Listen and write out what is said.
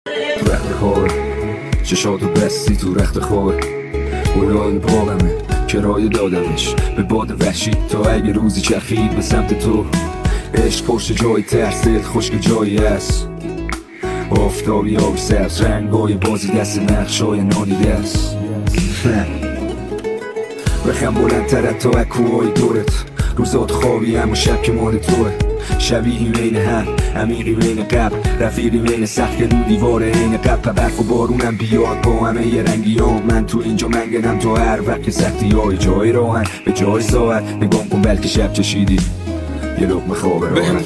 تو رخت خواب چشاتو بستی تو رخت خواب گلای باغمه کرایه دادمش به باد وحشی تا اگه روزی چرخید به سمت تو. عشق پشت جای ترسید خشک جایی هست، آفتابی آبی سبز رنگای بازی دست نقشای نادیده است. بخم بلندتر تا اکوهای دورت، روزات خوابی اما شب که مال توه. شبیهی بین هم، عمیقی بین قبل، رفیقی بین سخت رو دیوار این قبل. برف و بارونم بیاد با همه یه رنگی ها، من تو اینجا منگنم تا هر وقت که سختی های جای راهن به جای ساعت. نگام کن بلکه شب چشیدی یه لقمه خواب راحت.